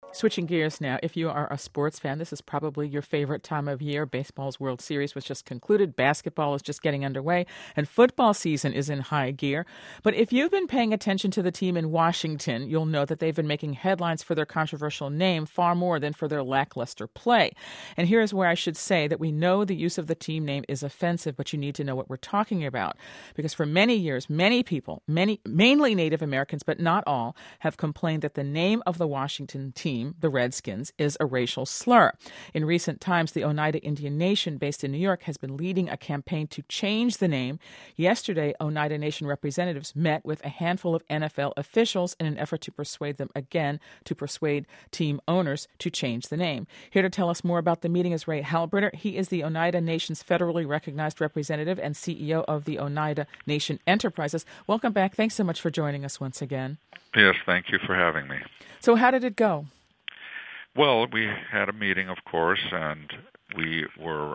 Switching gears now, if you are a sports fan, this is probably your favorite time of year. Baseball's World Series was just concluded, basketball is just getting underway, and football season is in high gear. But if you've been paying attention to the team in Washington, you'll know that they've been making headlines for their controversial name far more than for their lackluster play. And here's where I should say that we know the use of the team name is offensive, but you need to know what we're talking about. Because for many years, many people, mainly Native Americans, but not all, have complained that the name of the Washington team, the Redskins, is a racial slur. In recent times, the Oneida Indian Nation, based in New York, has been leading a campaign to change the name. Yesterday, Oneida Nation representatives met with a handful of NFL officials in an effort to persuade team owners to change the name. Here to tell us more about the meeting is Ray Halbritter. He is the Oneida Nation's federally recognized representative and CEO of the Oneida Nation Enterprises. Welcome back. Thanks so much for joining us once again. Yes, thank you for having me. So how did it go? Well, we had a meeting, of course, and we were,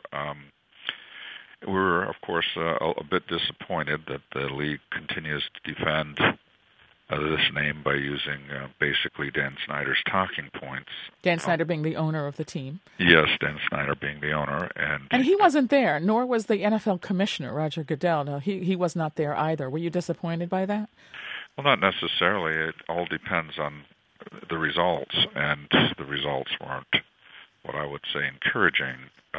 of course, a bit disappointed that the league continues to defend this name by using basically Dan Snyder's talking points. Dan Snyder being the owner of the team. Yes, Dan Snyder being the owner. And he wasn't there, nor was the NFL commissioner, Roger Goodell. No, he was not there either. Were you disappointed by that? Well, not necessarily. It all depends on the results, and the results weren't what I would say encouraging.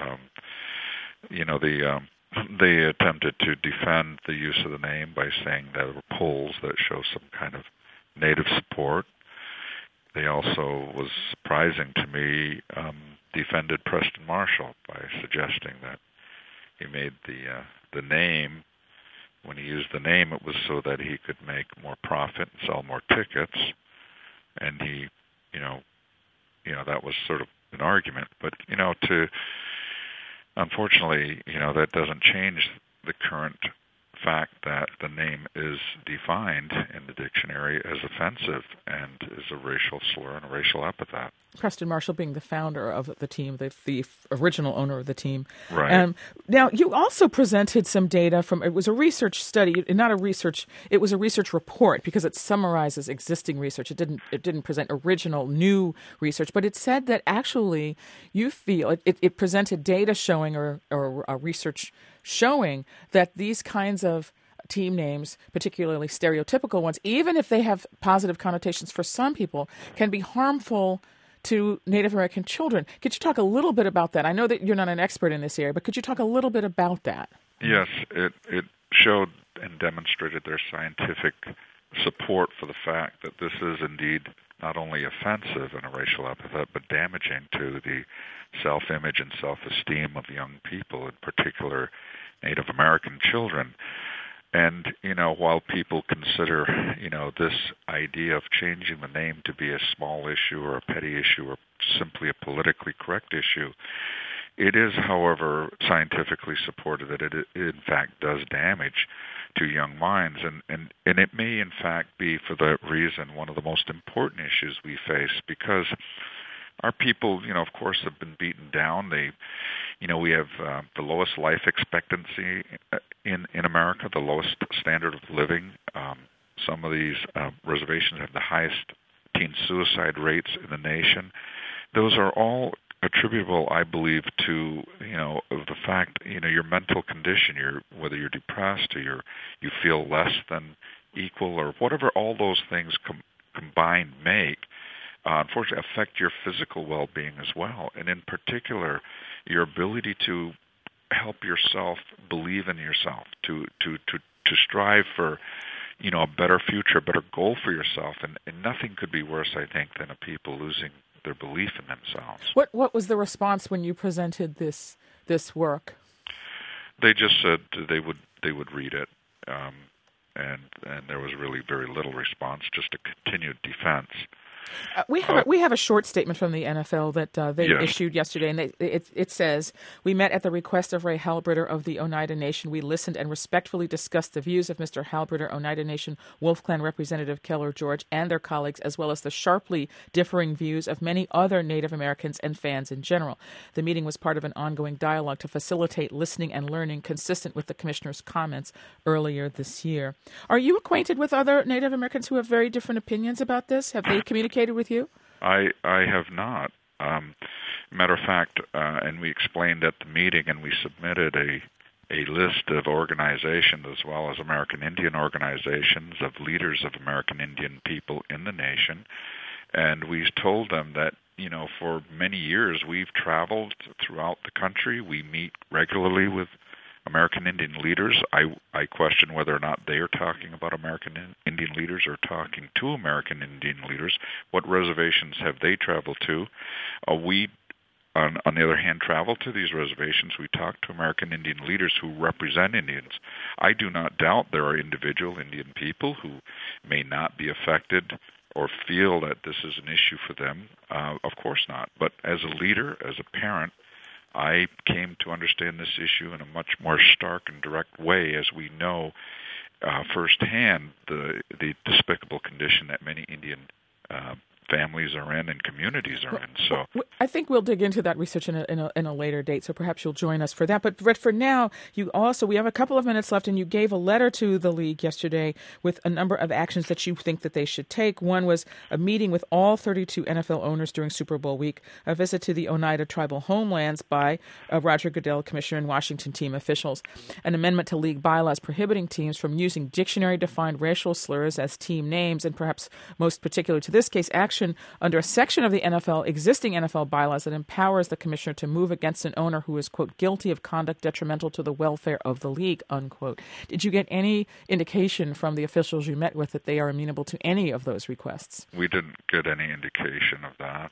They attempted to defend the use of the name by saying there were polls that show some kind of Native support. They also, was surprising to me, defended Preston Marshall by suggesting that he made the name. When he used the name, it was so that he could make more profit and sell more tickets. And he, that was sort of an argument. But, unfortunately, that doesn't change the current fact that the name is defined in the dictionary as offensive and is a racial slur and a racial epithet. Preston Marshall being the founder of the team, the original owner of the team. Right. Now, you also presented some data from, it was a research study, it was a research report because it summarizes existing research. It didn't present original new research, but it said that actually you feel, it presented data showing or research showing that these kinds of team names, particularly stereotypical ones, even if they have positive connotations for some people, can be harmful to Native American children. Could you talk a little bit about that? I know that you're not an expert in this area, but could you talk a little bit about that? Yes, it showed and demonstrated their scientific support for the fact that this is indeed not only offensive and a racial epithet, but damaging to the self-image and self-esteem of young people, in particular Native American children. And, while people consider, this idea of changing the name to be a small issue or a petty issue or simply a politically correct issue, it is, however, scientifically supported that it in fact does damage to young minds. And it may, in fact, be, for that reason, one of the most important issues we face, because our people, of course, have been beaten down. We have the lowest life expectancy in America, the lowest standard of living. Some of these reservations have the highest teen suicide rates in the nation. Those are all attributable, I believe, to of the fact your mental condition, whether you're depressed or you feel less than equal or whatever all those things combined make. Unfortunately, affect your physical well-being as well, and in particular, your ability to help yourself believe in yourself, to strive for, a better future, a better goal for yourself, and nothing could be worse, I think, than a people losing their belief in themselves. What was the response when you presented this work? They just said they would read it, and there was really very little response, just a continued defense. We have a short statement from the NFL that they issued yesterday, and it says, "We met at the request of Ray Halbritter of the Oneida Nation. We listened and respectfully discussed the views of Mr. Halbritter, Oneida Nation Wolf Clan Representative Keller George, and their colleagues, as well as the sharply differing views of many other Native Americans and fans in general. The meeting was part of an ongoing dialogue to facilitate listening and learning consistent with the commissioner's comments earlier this year." Are you acquainted with other Native Americans who have very different opinions about this? Have they communicated with you? I have not. Matter of fact, and we explained at the meeting, and we submitted a list of organizations as well as American Indian organizations of leaders of American Indian people in the nation. And we told them that, for many years we've traveled throughout the country. We meet regularly with American Indian leaders. I question whether or not they are talking about American Indian leaders or talking to American Indian leaders. What reservations have they traveled to? We, on the other hand, travel to these reservations. We talk to American Indian leaders who represent Indians. I do not doubt there are individual Indian people who may not be affected or feel that this is an issue for them. Of course not. But as a leader, as a parent, I came to understand this issue in a much more stark and direct way, as we know firsthand the despicable condition that many Indian families are in and communities are in. So I think we'll dig into that research in a later date, so perhaps you'll join us for that. But for now, we have a couple of minutes left, and you gave a letter to the League yesterday with a number of actions that you think that they should take. One was a meeting with all 32 NFL owners during Super Bowl week, a visit to the Oneida tribal homelands by Roger Goodell, commissioner, and Washington team officials, an amendment to league bylaws prohibiting teams from using dictionary-defined racial slurs as team names, and perhaps most particular to this case, action under a section of the existing NFL bylaws that empowers the commissioner to move against an owner who is, quote, guilty of conduct detrimental to the welfare of the league, unquote. Did you get any indication from the officials you met with that they are amenable to any of those requests? We didn't get any indication of that.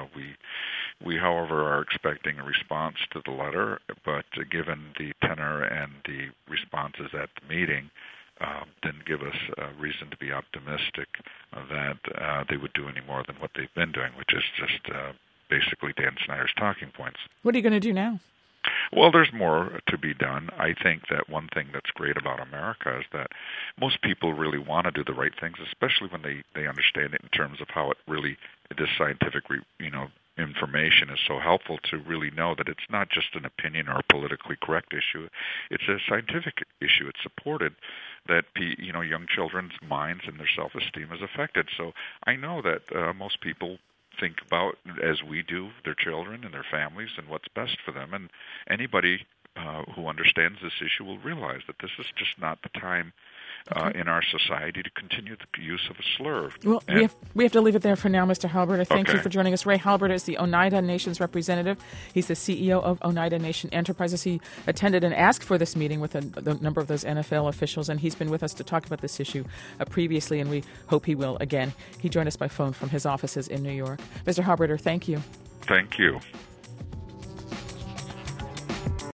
We, however, are expecting a response to the letter, but given the tenor and the responses at the meeting, didn't give us reason to be optimistic that they would do any more than what they've been doing, which is just basically Dan Snyder's talking points. What are you going to do now? Well, there's more to be done. I think that one thing that's great about America is that most people really want to do the right things, especially when they understand it in terms of how it really, this scientific, information is so helpful to really know that it's not just an opinion or a politically correct issue. It's a scientific issue. It's supported that young children's minds and their self-esteem is affected. So I know that most people think about, as we do, their children and their families and what's best for them. And anybody who understands this issue will realize that this is just not the time in our society to continue the use of a slur. Well, we have to leave it there for now, Mr. Halbert. I thank you for joining us. Ray Halbert is the Oneida Nation's representative. He's the CEO of Oneida Nation Enterprises. He attended and asked for this meeting with a number of those NFL officials, and he's been with us to talk about this issue previously, and we hope he will again. He joined us by phone from his offices in New York. Mr. Halbert, thank you. Thank you.